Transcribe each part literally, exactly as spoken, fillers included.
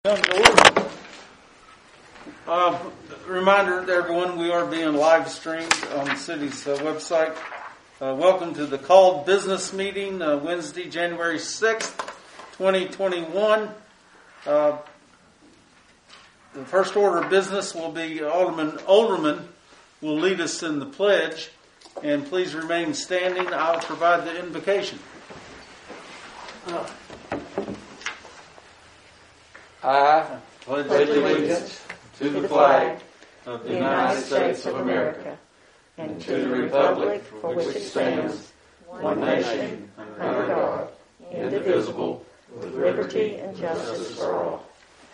Come to order. Uh, reminder to everyone, we are being live streamed on the city's uh, website. Uh, welcome to the called business meeting, uh, Wednesday, January sixth, twenty twenty-one. Uh, the first order of business will be Alderman Olderman will lead us in the pledge. And please remain standing. I'll provide the invocation. Uh, I pledge allegiance to the flag of the United States of America and to the republic for which it stands, one nation, under God, indivisible, with liberty and justice for all.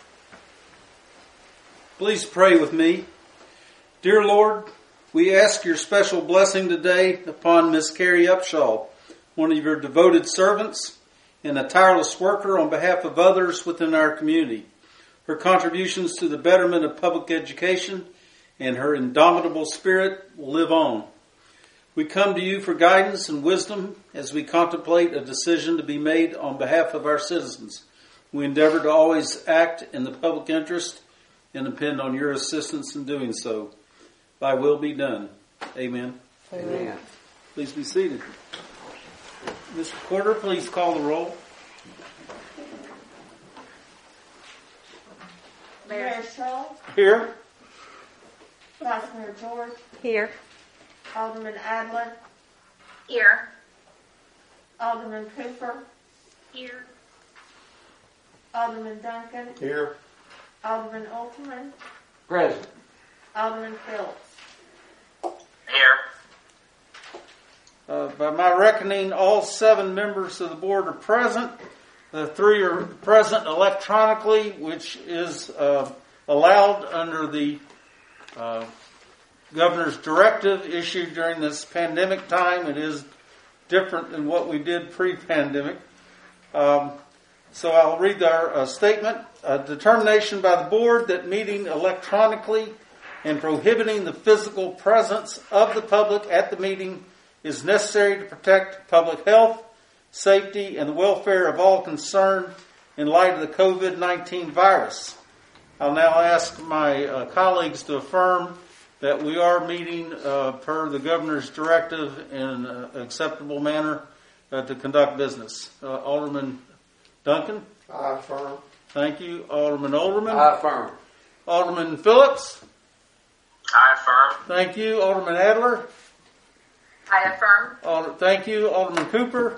Please pray with me. Dear Lord, we ask your special blessing today upon Miss Carrie Upshaw, one of your devoted servants and a tireless worker on behalf of others within our community. Her contributions to the betterment of public education and her indomitable spirit will live on. We come to you for guidance and wisdom as we contemplate a decision to be made on behalf of our citizens. We endeavor to always act in the public interest and depend on your assistance in doing so. Thy will be done. Amen. Amen. Please be seated. Mister Porter, please call the roll. Mayor Shaw. Here. Vice Mayor George. Here. Alderman Adler. Here. Alderman Cooper. Here. Alderman Duncan. Here. Alderman Olderman. Present. Alderman Phillips. Here. Uh, by my reckoning, all seven members of the board are present. The three are present electronically, which is uh, allowed under the uh, governor's directive issued during this pandemic time. It is different than what we did pre-pandemic. Um, so I'll read our uh, statement. A determination by the board that meeting electronically and prohibiting the physical presence of the public at the meeting is necessary to protect public health, safety, and the welfare of all concerned in light of the covid nineteen virus. I'll now ask my uh, colleagues to affirm that we are meeting uh, per the governor's directive in an acceptable manner uh, to conduct business. Uh, Alderman Duncan? I affirm. Thank you. Alderman Olderman? I affirm. Alderman Phillips? I affirm. Thank you. Alderman Adler? I affirm. Alder, thank you. Alderman Cooper?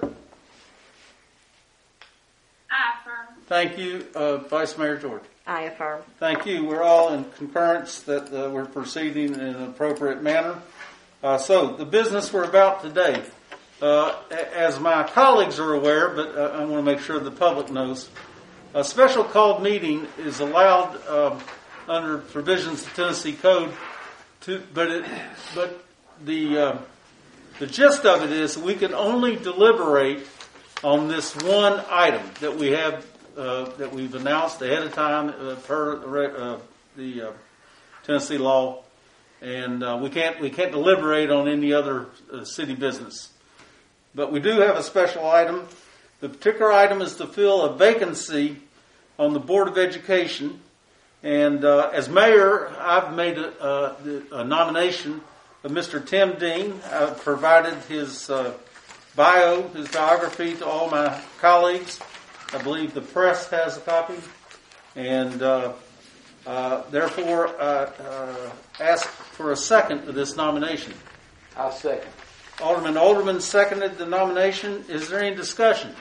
I affirm. Thank you. Uh, Vice Mayor George? I affirm. Thank you. We're all in concurrence that uh, we're proceeding in an appropriate manner. Uh, so, the business we're about today, uh, as my colleagues are aware, but uh, I want to make sure the public knows, a special called meeting is allowed uh, under provisions of the Tennessee Code, to, but it, but the uh, the gist of it is we can only deliberate on this one item that we have uh, that we've announced ahead of time uh, per uh, the uh, Tennessee law, and uh, we can't we can't deliberate on any other uh, city business. But we do have a special item. The particular item is to fill a vacancy on the Board of Education, and uh, as mayor, I've made a, a, a nomination of Mister Tim Dean. I've provided his uh, bio, his biography to all my colleagues. I believe the press has a copy. And uh, uh, therefore, uh, uh, ask for a second to this nomination. I'll second. Alderman Olderman seconded the nomination. Is there any discussion?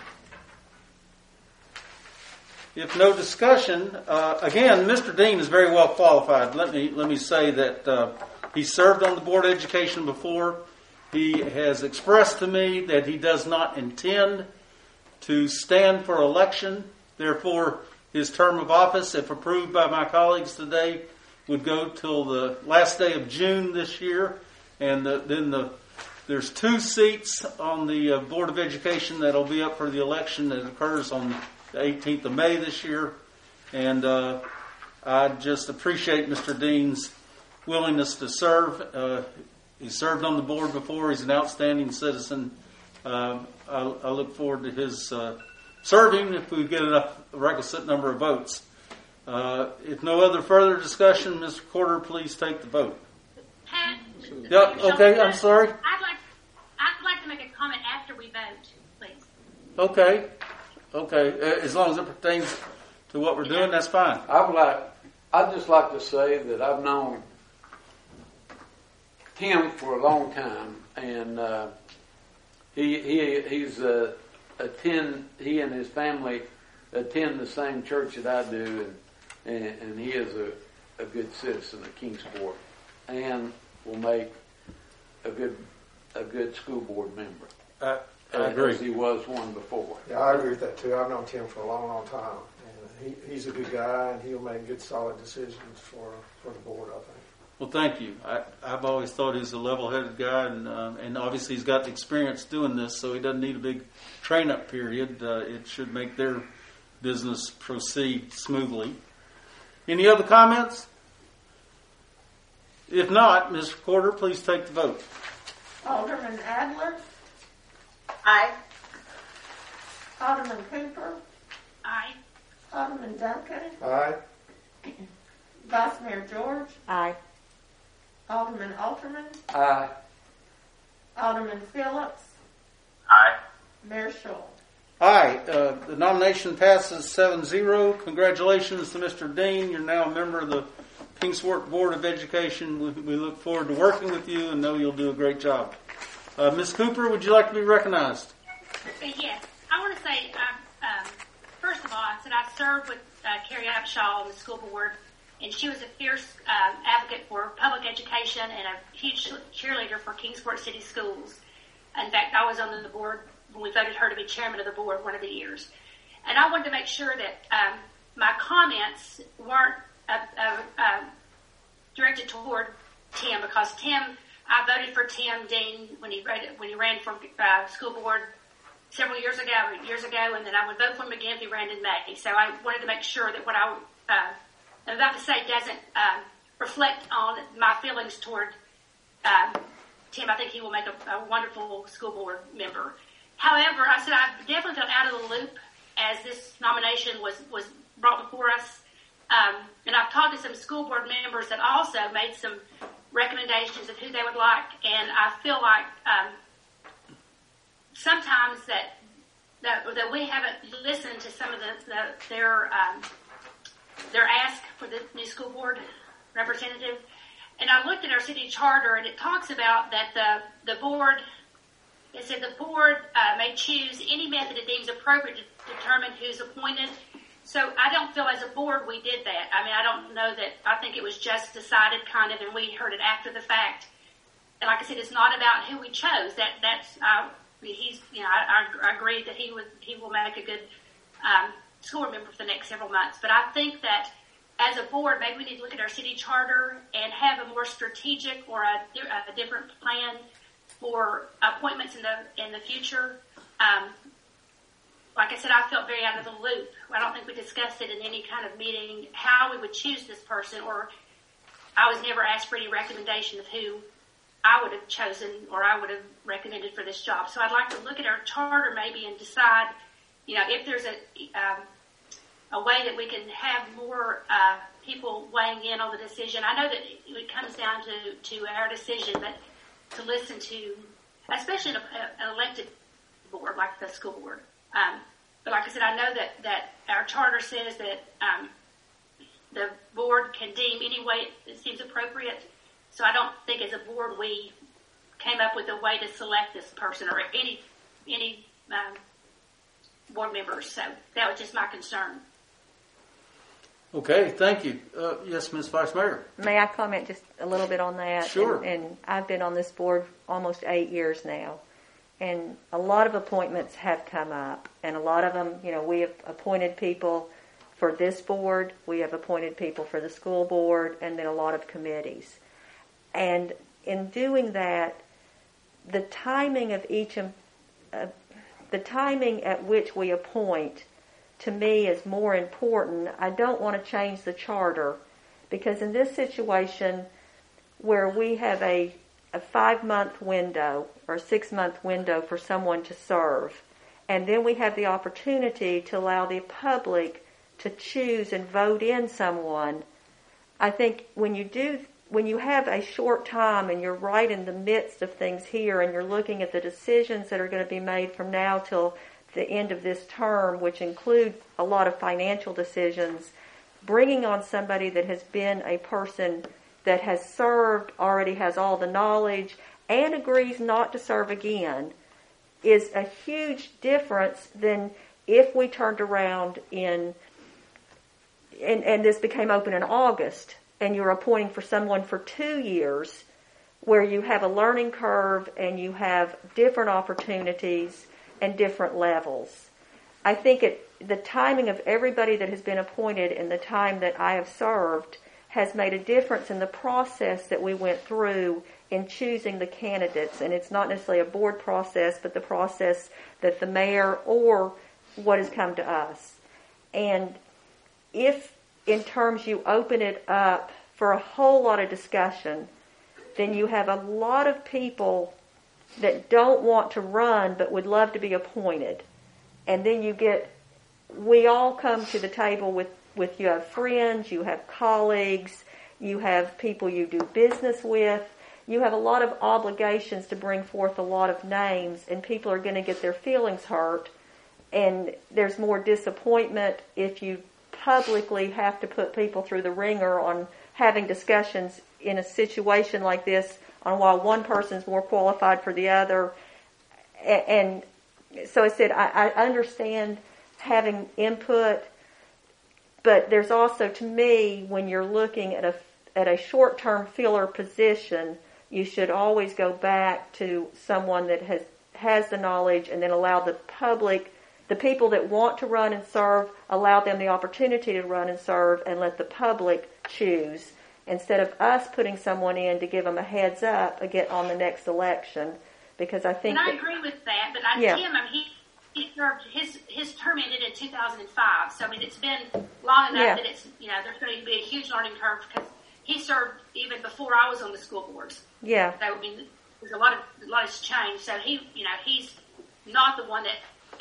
If no discussion, uh, again, Mister Dean is very well qualified. Let me let me say that uh, he served on the Board of Education before. He has expressed to me that he does not intend to stand for election. Therefore, his term of office, if approved by my colleagues today, would go till the last day of June this year. And the, then the there's two seats on the uh, Board of Education that will be up for the election that occurs on the eighteenth of May this year. And uh, I just appreciate Mister Dean's willingness to serve. Uh, he served on the board before. He's an outstanding citizen. Uh, I, I look forward to his uh, serving if we get enough requisite number of votes. Uh, if no other further discussion, Mister Porter, please take the vote. Pat? Yeah, okay, I'm sorry. I'd like, I'd like to make a comment after we vote, please. Okay, okay, uh, as long as it pertains to what we're doing, that's fine. I would like, I'd just like to say that I've known Tim for a long time, and uh, he he he's uh, attend he and his family attend the same church that I do, and and, and he is a, a good citizen of Kingsport, and will make a good a good school board member. I, I agree. As he was one before. Yeah, I agree with that too. I've known Tim for a long, long time, and he, he's a good guy, and he'll make good, solid decisions for for the board, I think. Well, thank you. I, I've always thought he's a level-headed guy, and um, and obviously he's got the experience doing this, so he doesn't need a big train-up period. Uh, it should make their business proceed smoothly. Any other comments? If not, Mister Porter, please take the vote. Alderman Adler, Aye. Alderman Cooper, Aye. Alderman Duncan, Aye. Vice Mayor George, Aye. Alderman Alterman, Aye. Alderman Phillips, Aye. Mayor Schul. Aye. Uh, the nomination passes seven zero. Congratulations to Mister Dean. You're now a member of the Kingsport Board of Education. We, we look forward to working with you and know you'll do a great job. Uh, Miz Cooper, would you like to be recognized? Uh, yes. I want to say, um, um, first of all, I said I served with uh, Carrie Upshaw on the school board, and she was a fierce um, advocate for public education and a huge cheerleader for Kingsport City Schools. In fact, I was on the board when we voted her to be chairman of the board one of the years. And I wanted to make sure that um, my comments weren't uh, uh, uh, directed toward Tim, because Tim, I voted for Tim Dean when he ran, when he ran for uh, school board several years ago, years ago, and then I would vote for him again if he ran in May. So I wanted to make sure that what I uh, I'm about to say doesn't um, reflect on my feelings toward um, Tim. I think he will make a, a wonderful school board member. However, I said I definitely felt out of the loop as this nomination was, was brought before us. Um, and I've talked to some school board members that also made some recommendations of who they would like. And I feel like um, sometimes that, that that we haven't listened to some of the, the their um, their ask for the new school board representative. And I looked at our city charter, and it talks about that the the board. It said the board uh, may choose any method it deems appropriate to determine who's appointed. So I don't feel as a board we did that. I mean, I don't know that. I think it was just decided kind of, and we heard it after the fact. And like I said, it's not about who we chose. That that's uh, he's you know I, I agree that he would he will make a good um, school board member for the next several months. But I think that as a board, maybe we need to look at our city charter and have a more strategic or a, a different plan for appointments in the in the future. Um, like I said, I felt very out of the loop. I don't think we discussed it in any kind of meeting how we would choose this person, or I was never asked for any recommendation of who I would have chosen or I would have recommended for this job. So I'd like to look at our charter maybe and decide, you know, if there's a um, a way that we can have more uh, people weighing in on the decision. I know that it comes down to, to our decision, but to listen to, especially in a, an elected board like the school board. Um, but like I said, I know that, that our charter says that um, the board can deem any way it seems appropriate. So I don't think as a board we came up with a way to select this person or any any um, board members. So that was just my concern. Okay, thank you. Uh, yes, Miz Vice Mayor. May I comment just a little bit on that? Sure. And, and I've been on this board almost eight years now. And a lot of appointments have come up. And a lot of them, you know, we have appointed people for this board. We have appointed people for the school board. And then a lot of committees. And in doing that, the timing of each, uh, the timing at which we appoint, to me, is more important. I don't want to change the charter, because in this situation where we have a, a five-month window or a six-month window for someone to serve, and then we have the opportunity to allow the public to choose and vote in someone. I think when you do, when you have a short time and you're right in the midst of things here and you're looking at the decisions that are going to be made from now till the end of this term, which include a lot of financial decisions, bringing on somebody that has been a person that has served, already has all the knowledge, and agrees not to serve again is a huge difference than if we turned around in, and, and this became open in August, and you're appointing for someone for two years where you have a learning curve and you have different opportunities and different levels. I think it, the timing of everybody that has been appointed and the time that I have served has made a difference in the process that we went through in choosing the candidates. And it's not necessarily a board process, but the process that the mayor or what has come to us. And if in terms you open it up for a whole lot of discussion, then you have a lot of people that don't want to run but would love to be appointed. And then you get, we all come to the table with, with you have friends, you have colleagues, you have people you do business with, you have a lot of obligations to bring forth a lot of names, and people are going to get their feelings hurt. And there's more disappointment if you publicly have to put people through the ringer on having discussions in a situation like this on why one person's more qualified for the other. And so I said, I, I understand having input, but there's also, to me, when you're looking at a, at a short-term filler position, you should always go back to someone that has, has the knowledge, and then allow the public, the people that want to run and serve, allow them the opportunity to run and serve, and let the public choose, instead of us putting someone in to give them a heads up again on the next election. Because I think and I that, agree with that, but I, yeah. Tim, I mean, he, he served, his, his term ended in two thousand five, so I mean, it's been long enough Yeah. that it's, you know, there's going to be a huge learning curve, because he served even before I was on the school boards. yeah, So, I mean, there's a lot of, a lot has changed, so he, you know, he's not the one that,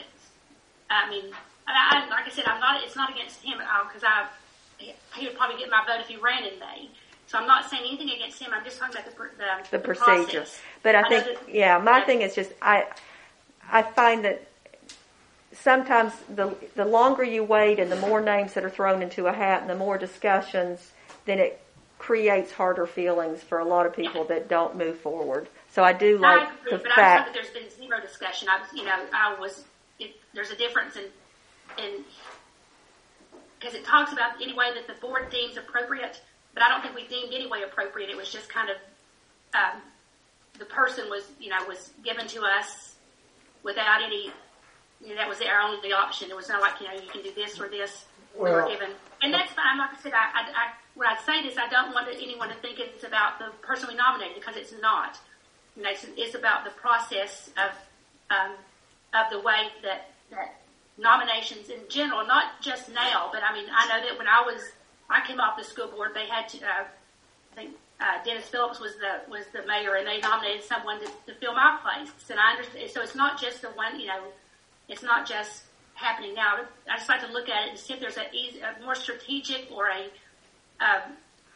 I mean, I, I, like I said, I'm not, it's not against him at all, because I, he would probably get my vote if he ran in May. So I'm not saying anything against him. I'm just talking about the the, the the procedure. process. But I, I think, know that- yeah, my yeah. thing is just, I, I find that sometimes the the longer you wait and the more names that are thrown into a hat and the more discussions, then it creates harder feelings for a lot of people that don't move forward. So I do like I agree, the but I fact. know that there's been zero discussion. I was, you know, I was. It, there's a difference in, in because it talks about any way that the board deems appropriate, but I don't think we deemed any way appropriate. It was just kind of um, the person was, you know, was given to us without any. You know, that was our only option. It was not like, you know, you can do this or this. We were Well- given, and that's fine. Like I said, I, I, I when I say this, I don't want anyone to think it's about the person we nominated, because it's not. You know, it's, it's about the process of um, of the way that that nominations in general, not just now, but I mean, I know that when I was I came off the school board, they had to. Uh, I think uh, Dennis Phillips was the was the mayor, and they nominated someone to, to fill my place. And I understand. So it's not just the one, you know. It's not just happening now. I just like to look at it and see if there's a, easy, a more strategic or a, um,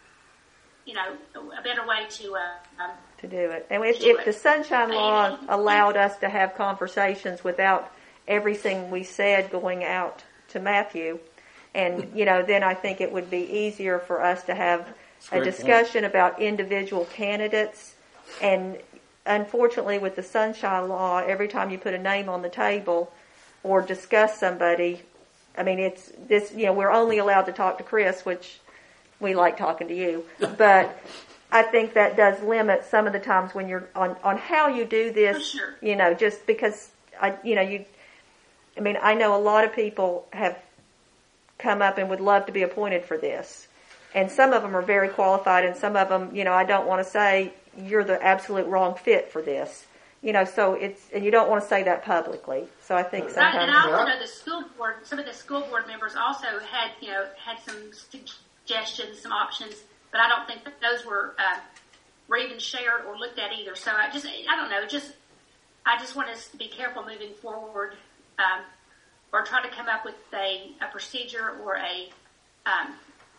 you know, a better way to. Uh, um, to do it. And if, do if it. the Sunshine Law allowed us to have conversations without everything we said going out to Matthew, and, you know, then I think it would be easier for us to have a Great discussion about individual candidates. And unfortunately, with the Sunshine Law, every time you put a name on the table or discuss somebody, I mean, it's this, you know, we're only allowed to talk to Chris, which we like talking to you, but I think that does limit some of the times when you're on, on how you do this, For sure. you know, just because I, you know, you, I mean, I know a lot of people have come up and would love to be appointed for this. And some of them are very qualified, and some of them, you know, I don't want to say you're the absolute wrong fit for this. You know, so it's, and you don't want to say that publicly. So I think Right, sometimes. and I also know the school board, some of the school board members also had, you know, had some suggestions, some options, but I don't think that those were, uh, were even shared or looked at either. So I just, I don't know, just, I just want us to be careful moving forward, um, or try to come up with a, a procedure or a, um,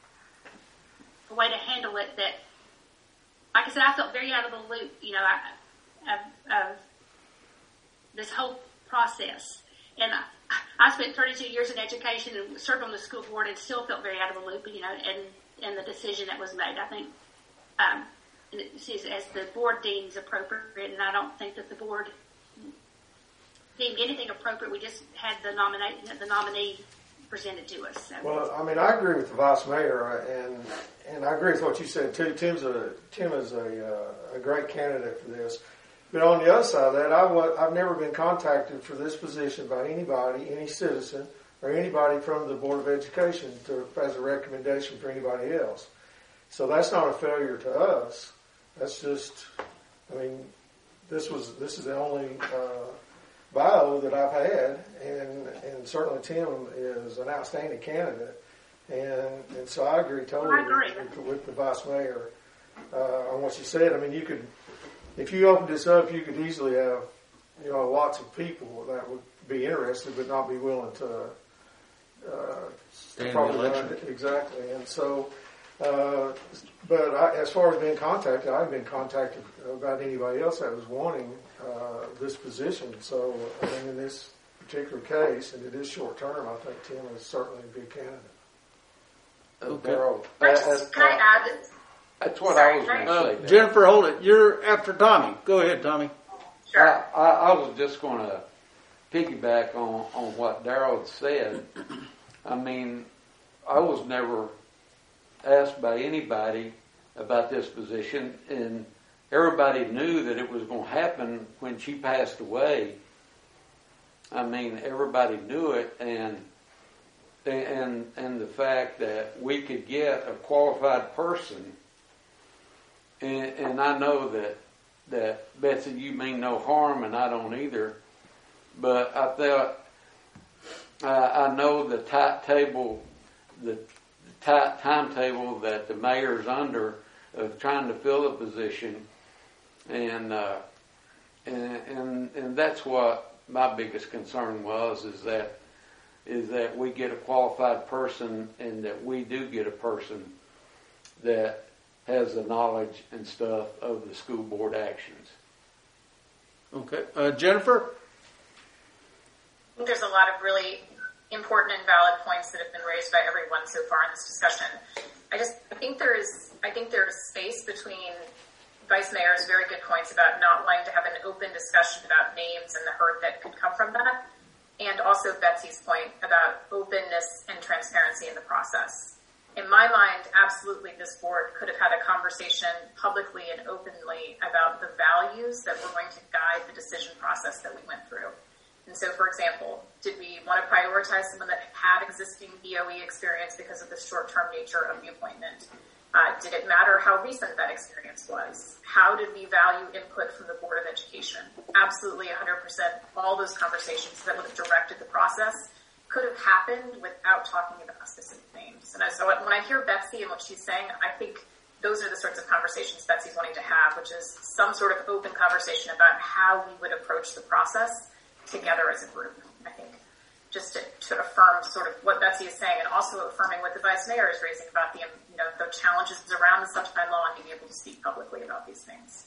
a way to handle it that, like I said, I felt very out of the loop, you know, I, of, of this whole process. And I, I spent thirty-two years in education and served on the school board and still felt very out of the loop, you know, and, and the decision that was made. I think, um, and it sees as the board deems appropriate, and I don't think that the board deemed anything appropriate. We just had the nominate the nominee presented to us. So. Well, I mean, I agree with the vice mayor, and and I agree with what you said too. Tim's a Tim is a uh, a great candidate for this. But on the other side of that, I was, I've never been contacted for this position by anybody, any citizen, or anybody from the Board of Education to, as a recommendation for anybody else. So that's not a failure to us. That's just, I mean, this was this is the only uh, bio that I've had, and and certainly Tim is an outstanding candidate, and and so I agree totally I agree. With, with the vice mayor uh, on what she said. I mean, you could. If you opened this up, you could easily have, you know, lots of people that would be interested but not be willing to uh, stand probably the election. run. Exactly. And so, uh, but I, as far as being contacted, I've been contacted about anybody else that was wanting uh, this position. So, I mean, in this particular case, and it is short term, I think Tim is certainly a good candidate. Okay. Daryl, Can I, uh, just, uh, can I add? That's what Sorry, I was going can to I- say. Uh, Daryl. Jennifer, hold it. You're after Tommy. Go ahead, Tommy. Sure. I, I, I was just going to piggyback on, on what Daryl said. I mean, I was never asked by anybody about this position, and everybody knew that it was going to happen when she passed away. I mean, everybody knew it, and and and the fact that we could get a qualified person, and, and I know that that Betsy, you mean no harm, and I don't either. But I felt uh, I know the tight table, the tight timetable that the mayor's under of trying to fill a position, and uh, and and and that's what my biggest concern was, is that is that we get a qualified person, and that we do get a person that has the knowledge and stuff of the school board actions. Okay. Uh, Jennifer? I think there's a lot of really important and valid points that have been raised by everyone so far in this discussion. I just, I think there is, I think there is space between Vice Mayor's very good points about not wanting to have an open discussion about names and the hurt that could come from that, and also Betsy's point about openness and transparency in the process. In my mind, absolutely this board could have had a conversation publicly and openly about the values that were going to guide the decision process that we went through. And so, for example, did we want to prioritize someone that had existing B O E experience because of the short-term nature of the appointment? Uh, did it matter how recent that experience was? How did we value input from the Board of Education? Absolutely, one hundred percent. All those conversations that would have directed the process could have happened without talking about specific names. And so when I hear Betsy and what she's saying, I think those are the sorts of conversations Betsy's wanting to have, which is some sort of open conversation about how we would approach the process together as a group. I think just to, to affirm sort of what Betsy is saying, and also affirming what the Vice Mayor is raising about the, you know, the challenges around the Sunshine Law and being able to speak publicly about these things.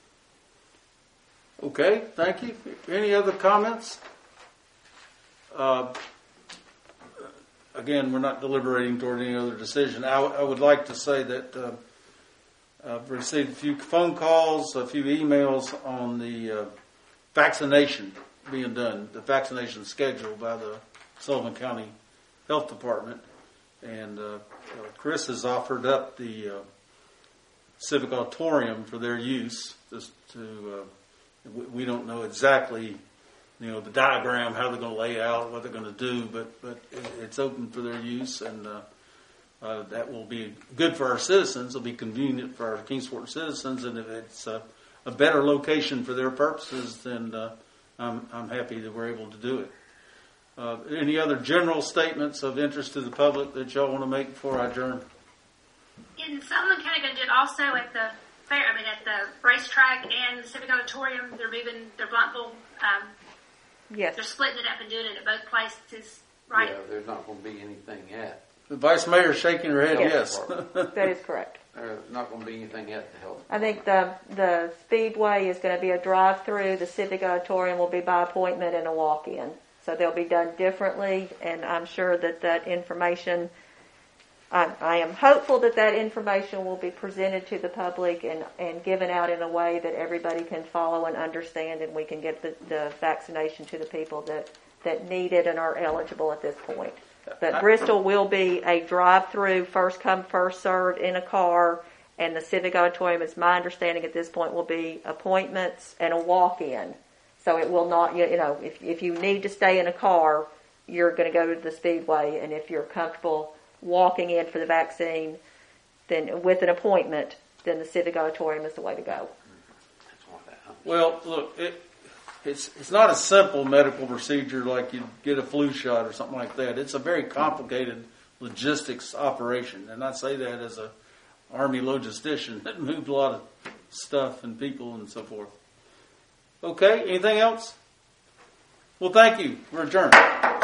Okay, thank you. Any other comments? Uh, again, we're not deliberating toward any other decision. I, I would like to say that uh, I've received a few phone calls, a few emails on the uh, vaccination being done, the vaccination schedule by the Sullivan County Health Department. And uh, Chris has offered up the uh, Civic Auditorium for their use. Just to, uh, we, we don't know exactly, you know, the diagram, how they're going to lay out, what they're going to do, but but it, it's open for their use, and uh, uh, that will be good for our citizens. It'll be convenient for our Kingsport citizens, and if it's uh, a better location for their purposes, then uh, I'm, I'm happy that we're able to do it. Uh, any other general statements of interest to the public that y'all want to make before I adjourn? In Sullivan County, going to do it also at the fair. I mean, at the racetrack and the Civic Auditorium. They're moving their Bluntville. Um, Yes. they're splitting it up and doing it at both places. right? Yeah, there's not going to be anything at. The Vice Mayor shaking her head, yes. That is correct. There's not going to be anything at the health. I think the the Speedway is going to be a drive-through. The Civic Auditorium will be by appointment and a walk-in. So they'll be done differently, and I'm sure that that information, I, I am hopeful that that information will be presented to the public and, and given out in a way that everybody can follow and understand, and we can get the, the vaccination to the people that, that need it and are eligible at this point. But Bristol will be a drive-through, first come, first served in a car, and the Civic Auditorium, is my understanding at this point, will be appointments and a walk-in. So it will not, you know, if if you need to stay in a car, you're going to go to the Speedway, and if you're comfortable walking in for the vaccine, then with an appointment, then the Civic Auditorium is the way to go. Well, look, it, it's it's not a simple medical procedure like you get a flu shot or something like that. It's a very complicated logistics operation, and I say that as a Army logistician that moved a lot of stuff and people and so forth. Okay, anything else? Well, thank you. We're adjourned.